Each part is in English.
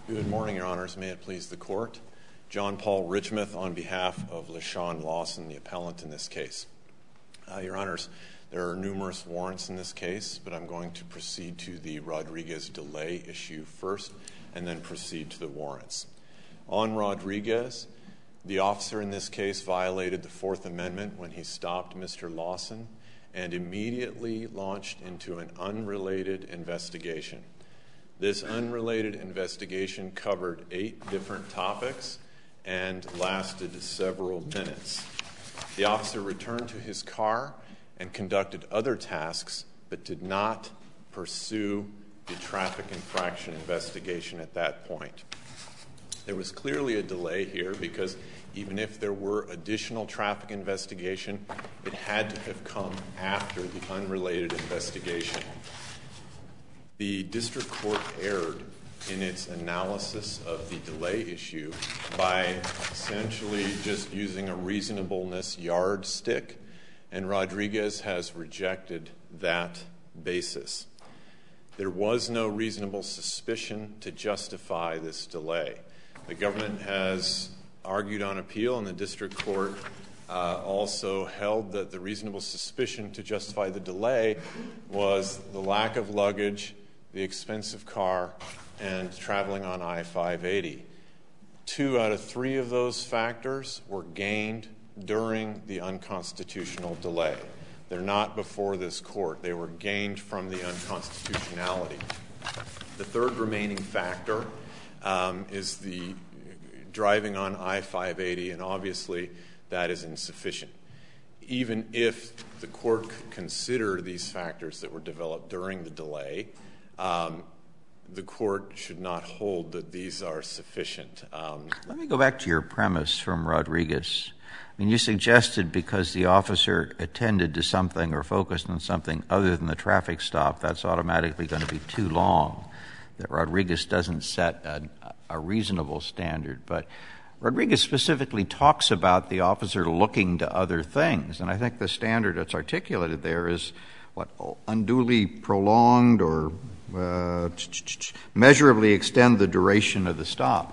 Good morning, Your Honors. May it please the Court. John Paul Richmuth on behalf of LaShawn Lawson, the appellant in this case. Your Honors, there are numerous warrants in this case, but I'm going to proceed to the Rodriguez delay issue first and then proceed to the warrants. On Rodriguez, the officer in this case violated the Fourth Amendment when he stopped Mr. Lawson and immediately launched into an unrelated investigation. This unrelated investigation covered 8 different topics and lasted several minutes. The officer returned to his car and conducted other tasks, but did not pursue the traffic infraction investigation at that point. There was clearly a delay here because even if there were additional traffic investigation, it had to have come after the unrelated investigation. The district court erred in its analysis of the delay issue by essentially just using a reasonableness yardstick, and Rodriguez has rejected that basis. There was no reasonable suspicion to justify this delay. The government has argued on appeal, and the district court also held that the reasonable suspicion to justify the delay was the lack of luggage, the expensive car, and traveling on I-580. 2 out of 3 of those factors were gained during the unconstitutional delay. They're not before this court. They were gained from the unconstitutionality. The third remaining factor is the driving on I-580, and obviously that is insufficient. Even if the court could consider these factors that were developed during the delay, the court should not hold that these are sufficient. Let me go back to your premise from Rodriguez. I mean, you suggested because the officer attended to something or focused on something other than the traffic stop, that's automatically going to be too long, that Rodriguez doesn't set a reasonable standard. But Rodriguez specifically talks about the officer looking to other things, and I think the standard that's articulated there is unduly prolonged or measurably extend the duration of the stop.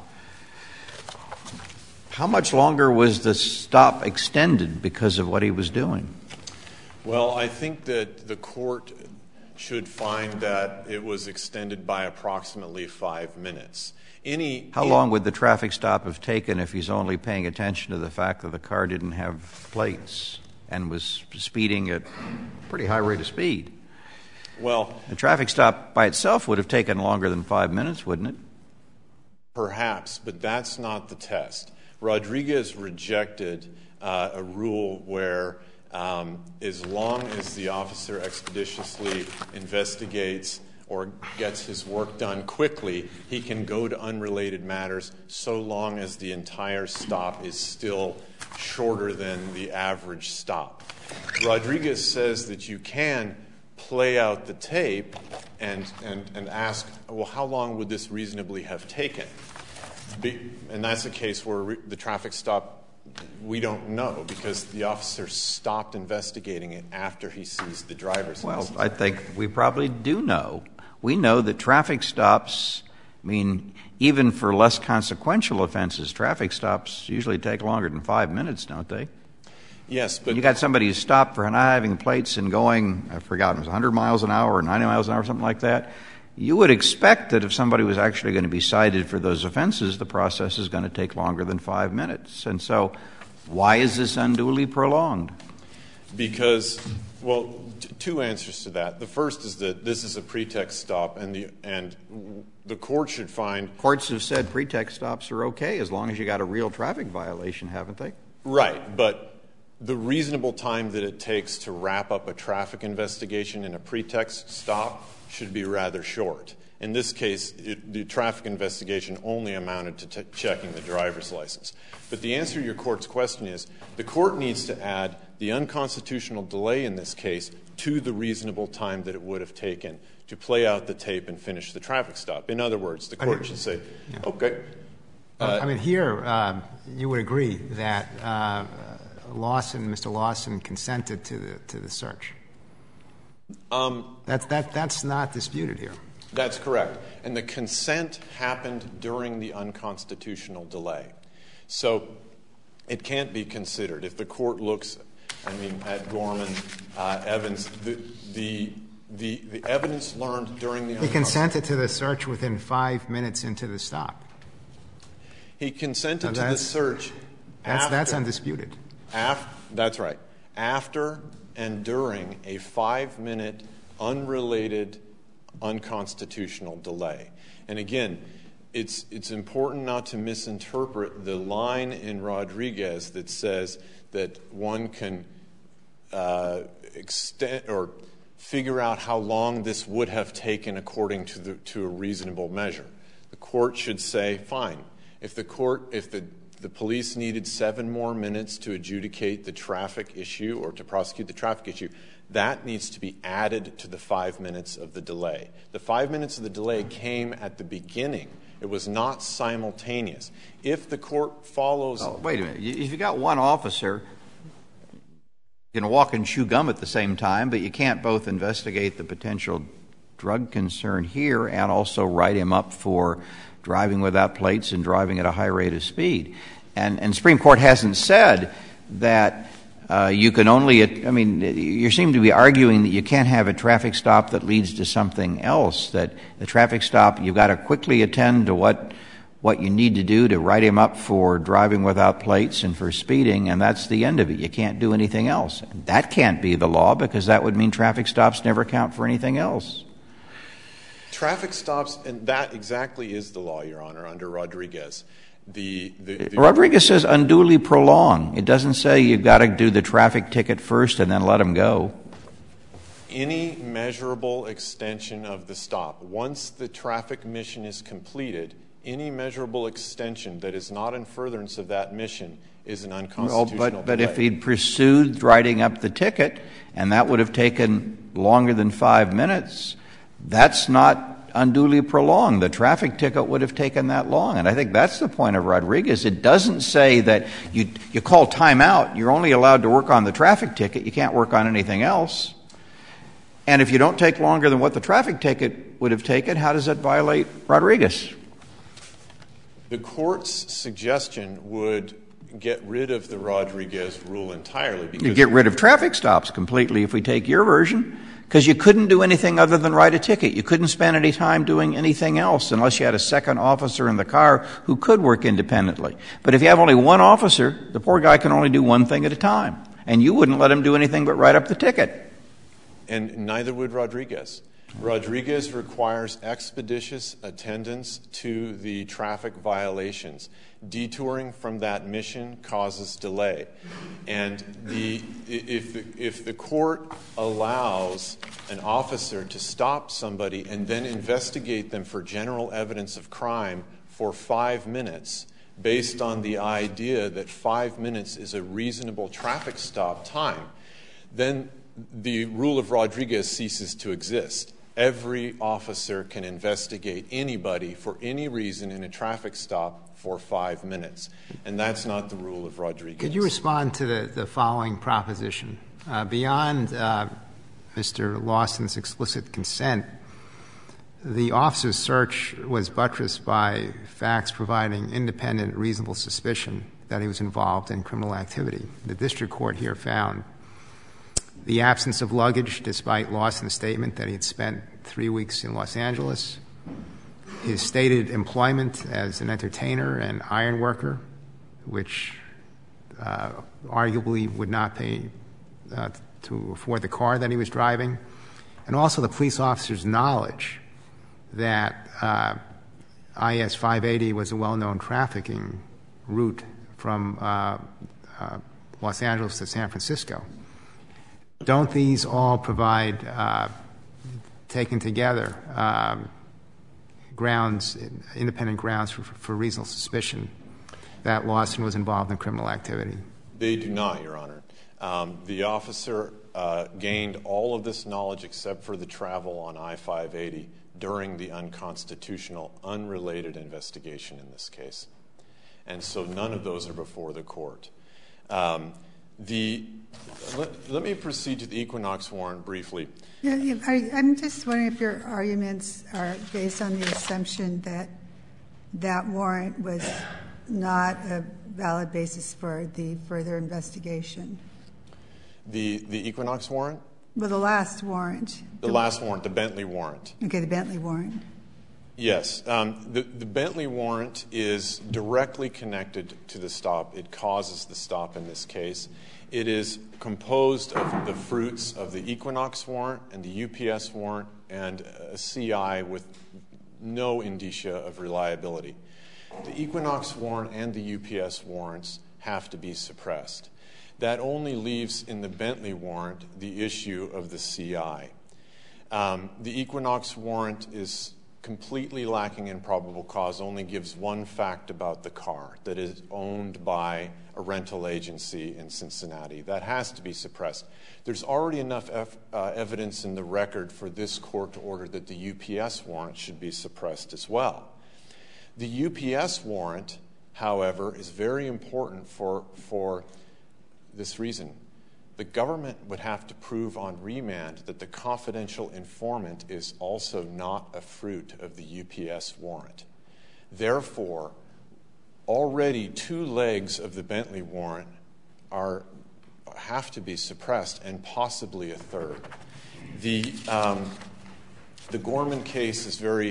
How much longer was the stop extended because of what he was doing? Well, I think that the court should find that it was extended by approximately 5 minutes. How long would the traffic stop have taken if he's only paying attention to the fact that the car didn't have plates and was speeding at a pretty high rate of speed? Well, the traffic stop by itself would have taken longer than 5 minutes, wouldn't it? Perhaps, but that's not the test. Rodriguez rejected a rule where as long as the officer expeditiously investigates or gets his work done quickly, he can go to unrelated matters so long as the entire stop is still shorter than the average stop. Rodriguez says that you can play out the tape and ask, well, how long would this reasonably have taken? And that's a case where the traffic stop, we don't know because the officer stopped investigating it after he seized the driver's license. Well, I think we probably do know. We know that traffic stops, even for less consequential offenses, traffic stops usually take longer than 5 minutes, don't they? Yes, but you got somebody who stopped for not having plates and going, I forgot, it was 100 miles an hour or 90 miles an hour, something like that. You would expect that if somebody was actually going to be cited for those offenses, the process is going to take longer than 5 minutes. And so why is this unduly prolonged? Because, well, 2 answers to that. The first is that this is a pretext stop, and the court should find... Courts have said pretext stops are okay as long as you got a real traffic violation, haven't they? Right, but the reasonable time that it takes to wrap up a traffic investigation in a pretext stop should be rather short. In this case, the traffic investigation only amounted to checking the driver's license. But the answer to your court's question is the court needs to add the unconstitutional delay in this case to the reasonable time that it would have taken to play out the tape and finish the traffic stop. In other words, the court should say, okay. Here, you would agree that Mr. Lawson consented to the search. That's not disputed here. That's correct. And the consent happened during the unconstitutional delay. So it can't be considered. If the court looks, at Gorman, Evans, the evidence learned during the He consented to the search within 5 minutes into the stop. He consented to the search after. That's undisputed. That's right. After and during a 5-minute unrelated unconstitutional delay. And again, it's important not to misinterpret the line in Rodriguez that says that one can extend or figure out how long this would have taken according to a reasonable measure. The court should say, fine, if the police needed 7 more minutes to adjudicate the traffic issue or to prosecute the traffic issue, that needs to be added to the 5 minutes of the delay. The 5 minutes of the delay came at the beginning. It was not simultaneous. If the court follows... Oh, wait a minute. If you got one officer, you can walk and chew gum at the same time, but you can't both investigate the potential drug concern here and also write him up for driving without plates and driving at a high rate of speed. And Supreme Court hasn't said that you can only, you seem to be arguing that you can't have a traffic stop that leads to something else, that the traffic stop, you've got to quickly attend to what you need to do to write him up for driving without plates and for speeding, and that's the end of it. You can't do anything else. And that can't be the law, because that would mean traffic stops never count for anything else. Traffic stops, and that exactly is the law, Your Honor, under Rodriguez. Rodriguez says unduly prolong. It doesn't say you've got to do the traffic ticket first and then let him go. Any measurable extension of the stop, once the traffic mission is completed, any measurable extension that is not in furtherance of that mission is an unconstitutional delay. But if he'd pursued writing up the ticket, and that would have taken longer than 5 minutes, that's not unduly prolonged. The traffic ticket would have taken that long. And I think that's the point of Rodriguez. It doesn't say that you call time out, you're only allowed to work on the traffic ticket, you can't work on anything else. And if you don't take longer than what the traffic ticket would have taken, how does that violate Rodriguez? The court's suggestion would get rid of the Rodriguez rule entirely. You get rid of traffic stops completely if we take your version, because you couldn't do anything other than write a ticket. You couldn't spend any time doing anything else unless you had a second officer in the car who could work independently. But if you have only one officer, the poor guy can only do one thing at a time. And you wouldn't let him do anything but write up the ticket. And neither would Rodriguez. Rodriguez requires expeditious attendance to the traffic violations. Detouring from that mission causes delay. And if the court allows an officer to stop somebody and then investigate them for general evidence of crime for 5 minutes, based on the idea that 5 minutes is a reasonable traffic stop time, then the rule of Rodriguez ceases to exist. Every officer can investigate anybody for any reason in a traffic stop for 5 minutes. And that's not the rule of Rodriguez. Could you respond to the following proposition? Beyond Mr. Lawson's explicit consent, the officer's search was buttressed by facts providing independent, reasonable suspicion that he was involved in criminal activity. The district court here found the absence of luggage, despite Lawson's statement that he had spent 3 weeks in Los Angeles, his stated employment as an entertainer and iron worker, which arguably would not pay to afford the car that he was driving, and also the police officer's knowledge that IS 580 was a well-known trafficking route from Los Angeles to San Francisco. Don't these all provide, taken together, independent grounds for reasonable suspicion that Lawson was involved in criminal activity? They do not, Your Honor. The officer gained all of this knowledge except for the travel on I-580 during the unconstitutional, unrelated investigation in this case. And so none of those are before the court. Let me proceed to the Equinox warrant briefly. I'm just wondering if your arguments are based on the assumption that that warrant was not a valid basis for the further investigation. The Equinox warrant? Well, the last warrant. The last warrant, the Bentley warrant. Okay, the Bentley warrant. Yes. The Bentley warrant is directly connected to the stop. It causes the stop in this case. It is composed of the fruits of the Equinox warrant and the UPS warrant and a CI with no indicia of reliability. The Equinox warrant and the UPS warrants have to be suppressed. That only leaves in the Bentley warrant the issue of the CI. The Equinox warrant is completely lacking in probable cause, only gives one fact about the car, that is owned by a rental agency in Cincinnati. That has to be suppressed. There's already enough evidence in the record for this court to order that the UPS warrant should be suppressed as well. The UPS warrant, however, is very important for this reason. The government would have to prove on remand that the confidential informant is also not a fruit of the UPS warrant. Therefore, already 2 legs of the Bentley warrant have to be suppressed, and possibly a third. The Gorman case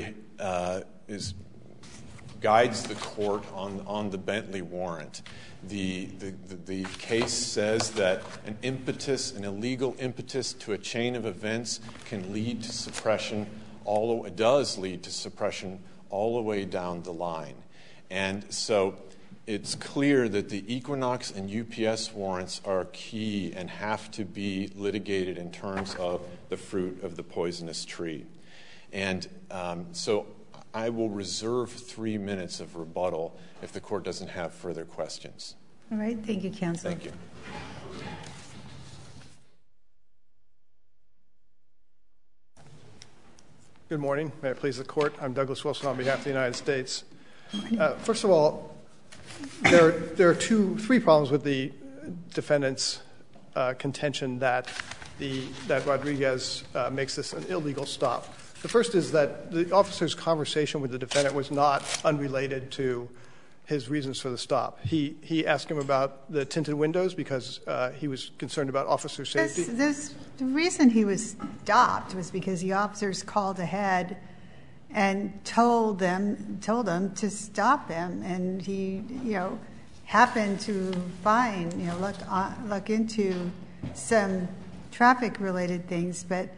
guides the court on the Bentley warrant. The case says that an illegal impetus to a chain of events can lead to suppression, does lead to suppression all the way down the line. And so it's clear that the Equinox and UPS warrants are key and have to be litigated in terms of the fruit of the poisonous tree. And so I will reserve 3 minutes of rebuttal if the court doesn't have further questions. All right. Thank you, counsel. Thank you. Good morning. May it please the court. I'm Douglas Wilson on behalf of the United States. First of all, there are 3 problems with the defendant's contention that Rodriguez makes this an illegal stop. The first is that the officer's conversation with the defendant was not unrelated to his reasons for the stop. He asked him about the tinted windows because he was concerned about officer safety. The reason he was stopped was because the officers called ahead and told him to stop him, and he, happened to find, look into some traffic-related things. But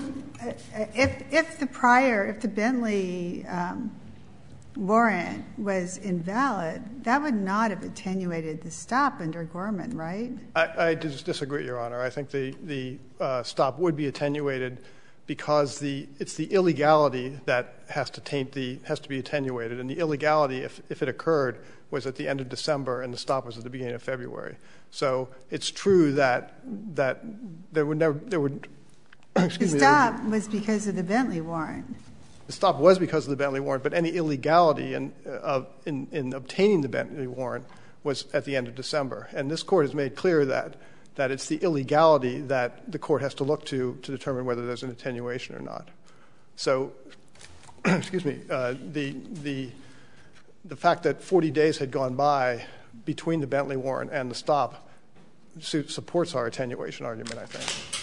if the Bentley warrant was invalid, that would not have attenuated the stop under Gorman, right? I disagree, Your Honor. I think the stop would be attenuated because it's the illegality that has to be attenuated, and the illegality, if it occurred, was at the end of December and the stop was at the beginning of February. So it's true that there would excuse me. The stop was because of the Bentley warrant. The stop was because of the Bentley warrant, but any illegality in obtaining the Bentley warrant was at the end of December. And this court has made clear that it's the illegality that the court has to look to determine whether there's an attenuation or not. So, excuse me, the fact that 40 days had gone by between the Bentley warrant and the stop supports our attenuation argument, I think.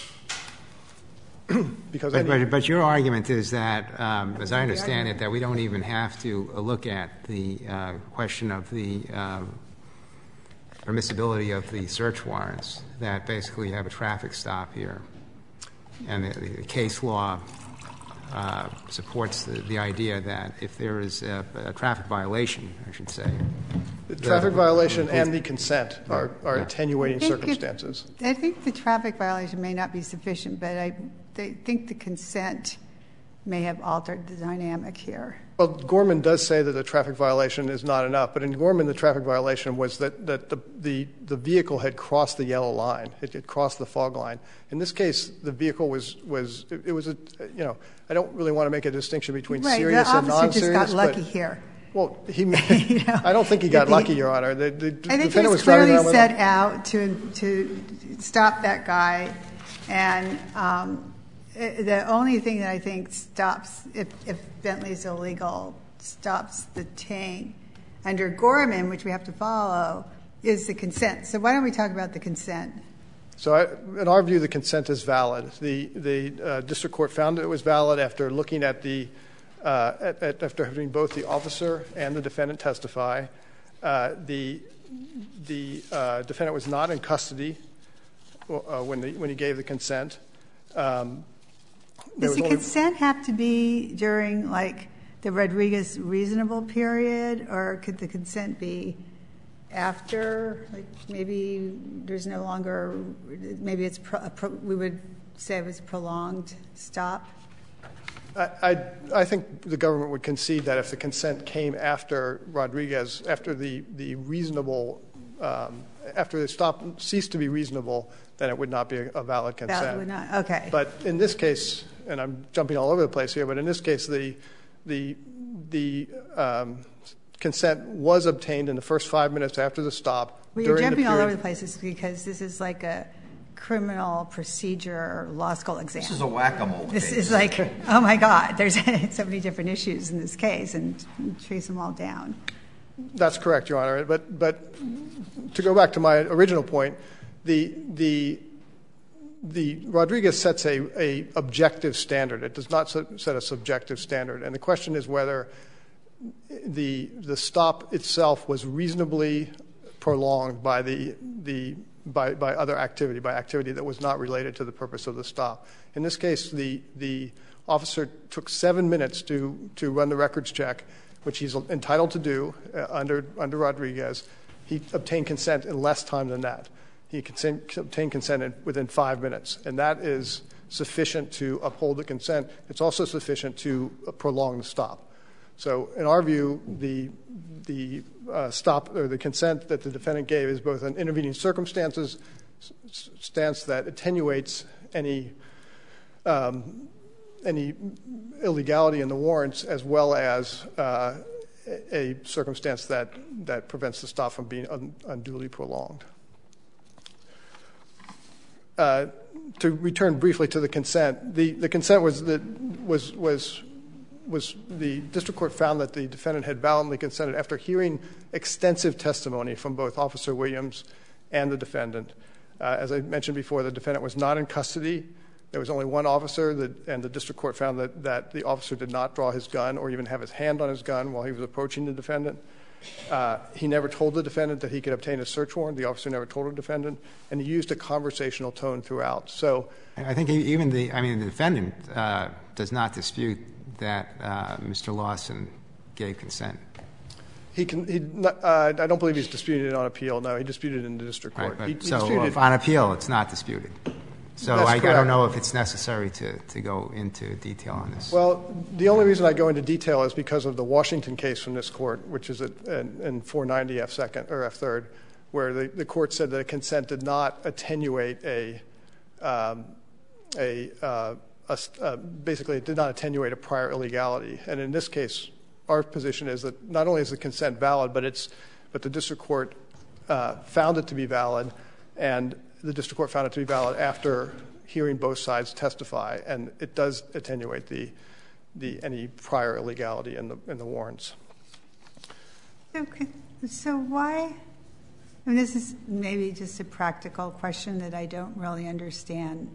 But your argument is that, as I understand it, that we don't even have to look at the question of the permissibility of the search warrants, that basically you have a traffic stop here. And the case law supports the idea that if there is a traffic violation, I should say. The traffic violation and the consent are attenuating circumstances. I think the traffic violation may not be sufficient, but I think the consent may have altered the dynamic here. Well, Gorman does say that the traffic violation is not enough, but in Gorman the traffic violation was that the vehicle had crossed the yellow line. It had crossed the fog line. In this case, the vehicle was I don't really want to make a distinction between serious and non-serious. The officer just got lucky here. Well, I don't think he got lucky, Your Honor. The I think he was driving clearly around with set out to stop that guy, and the only thing that I think stops, if Bentley's illegal, stops the taint under Gorman, which we have to follow, is the consent. So why don't we talk about the consent? So in our view, the consent is valid. The district court found it was valid after looking at after having both the officer and the defendant testify. The defendant was not in custody when he gave the consent. Does the consent have to be during, like, the Rodriguez reasonable period, or could the consent be after? Like, maybe there's no longer, maybe it's we would say it was prolonged stop? I think the government would concede that if the consent came after Rodriguez, after the reasonable, after the stop ceased to be reasonable, then it would not be a valid consent. That would not, okay. But in this case, and I'm jumping all over the place here, but in this case, the consent was obtained in the first 5 minutes after the stop. Well, you're jumping all over the place because this is like a criminal procedure law school exam. This is a whack-a-mole case. This is like, oh my God, there's so many different issues in this case, and trace them all down. That's correct, Your Honor. But to go back to my original point, the Rodriguez sets a objective standard. It does not set a subjective standard. And the question is whether the stop itself was reasonably prolonged by by other activity, by activity that was not related to the purpose of the stop. In this case, the officer took 7 minutes to run the records check, which he's entitled to do under Rodriguez. He obtained consent in less time than that. He obtained consent within 5 minutes, and that is sufficient to uphold the consent. It's also sufficient to prolong the stop. So in our view, the stop or the consent that the defendant gave is both an intervening circumstance that attenuates any illegality in the warrants, as well as a circumstance that prevents the stop from being unduly prolonged. To return briefly to the consent, the consent was the district court found that the defendant had validly consented after hearing extensive testimony from both Officer Williams and the defendant. As I mentioned before, the defendant was not in custody. There was only one officer, and the district court found that the officer did not draw his gun or even have his hand on his gun while he was approaching the defendant. He never told the defendant that he could obtain a search warrant. The officer never told the defendant, and he used a conversational tone throughout. So I think even the defendant does not dispute that Mr. Lawson gave consent. I don't believe he's disputed it on appeal. No, he disputed it in the district court. Right, so if on appeal, it's not disputed. So I don't know if it's necessary to go into detail on this. Well, the only reason I go into detail is because of the Washington case from this court, which is in 490 F. 2nd or F. 3rd, where the court said that a consent did not attenuate basically it did not attenuate a prior illegality. And in this case, our position is that not only is the consent valid, but the district court found it to be valid, and the district court found it to be valid after hearing both sides testify, and it does attenuate any prior illegality in the warrants. Okay. So why? I mean, this is maybe just a practical question that I don't really understand.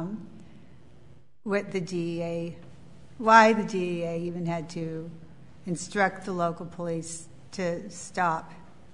Why the DEA even had to instruct the local police to stop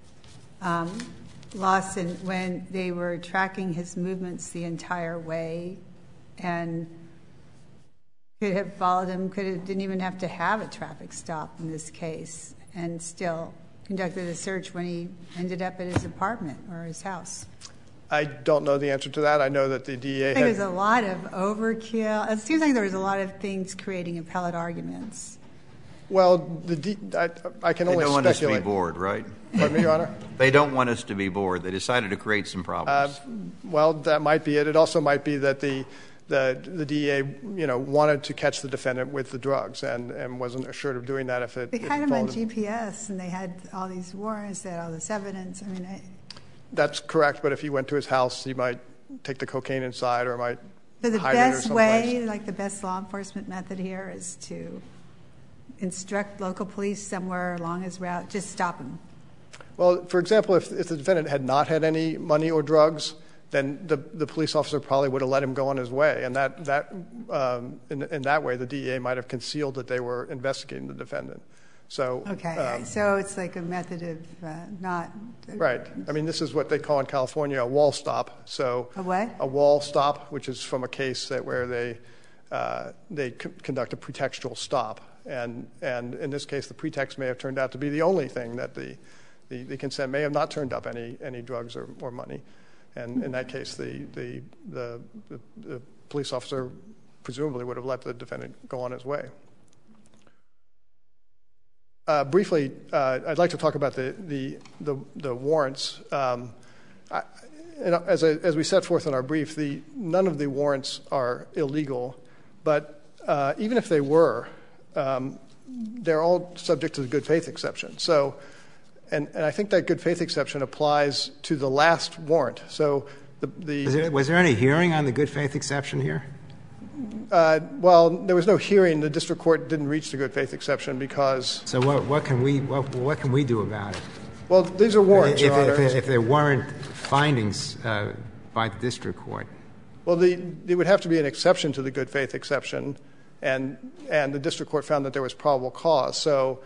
Lawson when they were tracking his movements the entire way and could have followed him, didn't even have to have a traffic stop in this case, and still conducted a search when he ended up at his apartment or his house. I don't know the answer to that. I know that the DEA I think there's a lot of overkill. It seems like there was a lot of things creating appellate arguments. Well, I can only speculate. They don't want us to be bored, right? Pardon me, Your Honor? They don't want us to be bored. They decided to create some problems. Well, that might be it. It also might be that the DEA, wanted to catch the defendant with the drugs and wasn't assured of doing that if it. They had him on GPS, and they had all these warrants, they had all this evidence. I mean, that's correct. But if he went to his house, he might take the cocaine inside, or might so the hide it or best way, like the best law enforcement method here, is to instruct local police somewhere along his route, just stop him. Well, for example, if the defendant had not had any money or drugs, then the police officer probably would have let him go on his way, and in that way, the DEA might have concealed that they were investigating the defendant. So so it's like a method of not right. I mean, this is what they call in California a wall stop. So a what? A wall stop, which is from a case where they conduct a pretextual stop, and in this case, the pretext may have turned out to be the only thing that the consent may have not turned up any drugs or money. And in that case, the police officer presumably would have let the defendant go on his way. Briefly, I'd like to talk about the warrants. As we set forth in our brief, none of the warrants are illegal, but even if they were, they're all subject to the good faith exception. So. And I think that good faith exception applies to the last warrant. So was there any hearing on the good faith exception here? Well, there was no hearing. The district court didn't reach the good faith exception because. So what can we do about it? Well, these are warrants, Your Honor. If there weren't findings by the district court. Well, there would have to be an exception to the good faith exception, and the district court found that there was probable cause. So.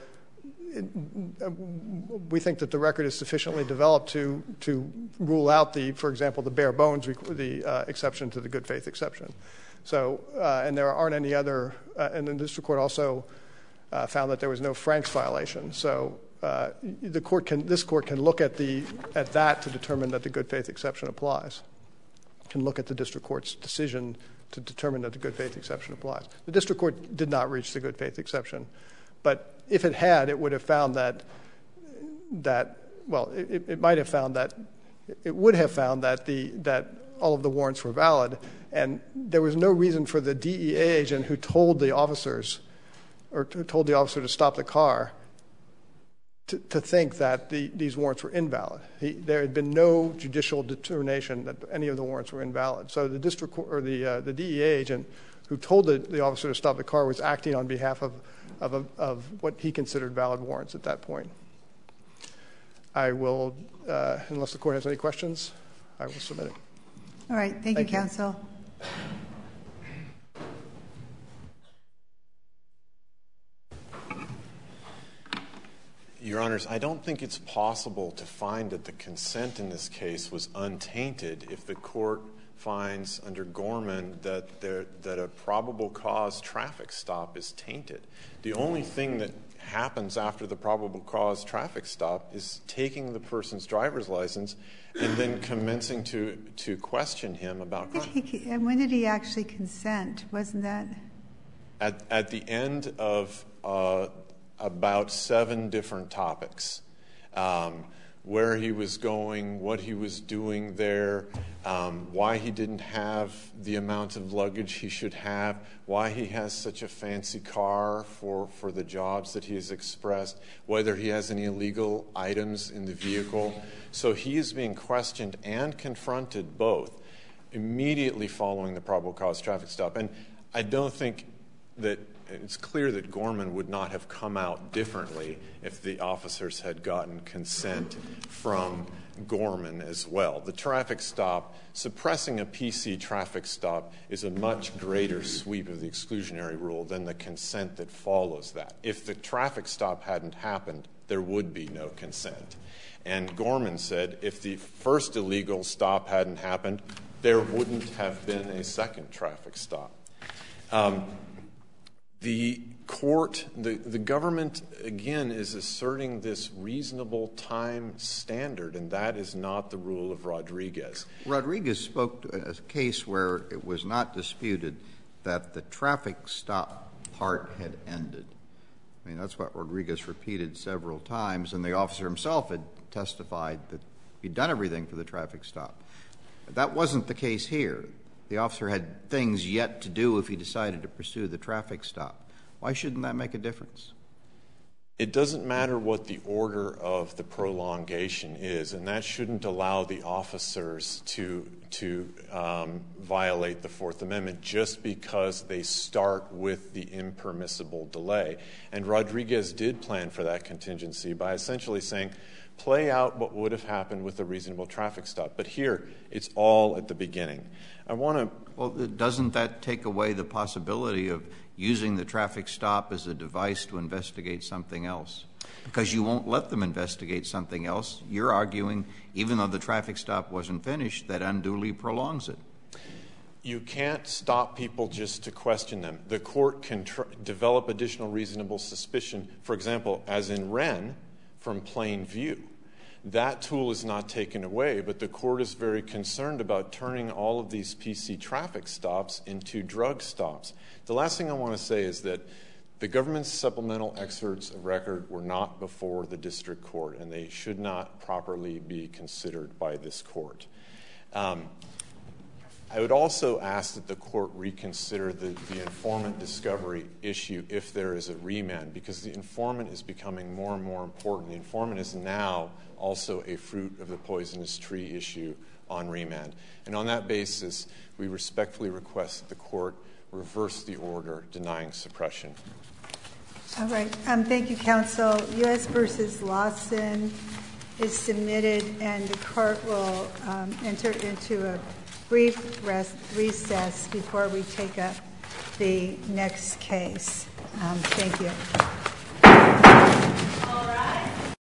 We think that the record is sufficiently developed to rule out for example, the bare bones, the exception to the good faith exception. So, and there aren't any other, and the district court also found that there was no Franks violation. So, this court can look at that to determine that the good faith exception applies. Can look at the district court's decision to determine that the good faith exception applies. The district court did not reach the good faith exception. But if it had, it would have found it might have found that it would have found that all of the warrants were valid, and there was no reason for the DEA agent who told the officers or told the officer to stop the car to think that these warrants were invalid. There had been no judicial determination that any of the warrants were invalid. So the district court or the DEA agent who told the officer to stop the car was acting on behalf of what he considered valid warrants at that point. I will, unless the court has any questions, I will submit it. All right. Thank you, counsel. Your Honors, I don't think it's possible to find that the consent in this case was untainted if the court finds under Gorman that a probable cause traffic stop is tainted. The only thing that happens after the probable cause traffic stop is taking the person's driver's license and then commencing to question him about crime. And when did he actually consent? Wasn't that? At the end of about 7 different topics. Where he was going, what he was doing there, why he didn't have the amount of luggage he should have, why he has such a fancy car for the jobs that he has expressed, whether he has any illegal items in the vehicle. So he is being questioned and confronted both immediately following the probable cause traffic stop. And I don't think that it's clear that Gorman would not have come out differently if the officers had gotten consent from Gorman as well. The traffic stop, suppressing a PC traffic stop is a much greater sweep of the exclusionary rule than the consent that follows that. If the traffic stop hadn't happened, there would be no consent. And Gorman said if the first illegal stop hadn't happened, there wouldn't have been a second traffic stop. The court, the government, again, is asserting this reasonable time standard, and that is not the rule of Rodriguez. Rodriguez spoke to a case where it was not disputed that the traffic stop part had ended. I mean, that's what Rodriguez repeated several times, and the officer himself had testified that he'd done everything for the traffic stop. That wasn't the case here. the officer had things yet to do if he decided to pursue the traffic stop. Why shouldn't that make a difference? It doesn't matter what the order of the prolongation is, and that shouldn't allow the officers to violate the Fourth Amendment just because they start with the impermissible delay. And Rodriguez did plan for that contingency by essentially saying, play out what would have happened with a reasonable traffic stop. But here, it's all at the beginning. I want to... Well, doesn't that take away the possibility of using the traffic stop as a device to investigate something else? Because you won't let them investigate something else. You're arguing, even though the traffic stop wasn't finished, that unduly prolongs it. You can't stop people just to question them. The court can develop additional reasonable suspicion, for example, as in Wren, from plain view. That tool is not taken away, but the court is very concerned about turning all of these PC traffic stops into drug stops. The last thing I want to say is that the government's supplemental excerpts of record were not before the district court, and they should not properly be considered by this court. I would also ask that the court reconsider the informant discovery issue if there is a remand, because the informant is becoming more and more important. The informant is now also a fruit of the poisonous tree issue on remand. And on that basis, we respectfully request that the court reverse the order denying suppression. All right. Thank you, counsel. U.S. versus Lawson is submitted, and the court will enter into a brief recess before we take up the next case. Thank you.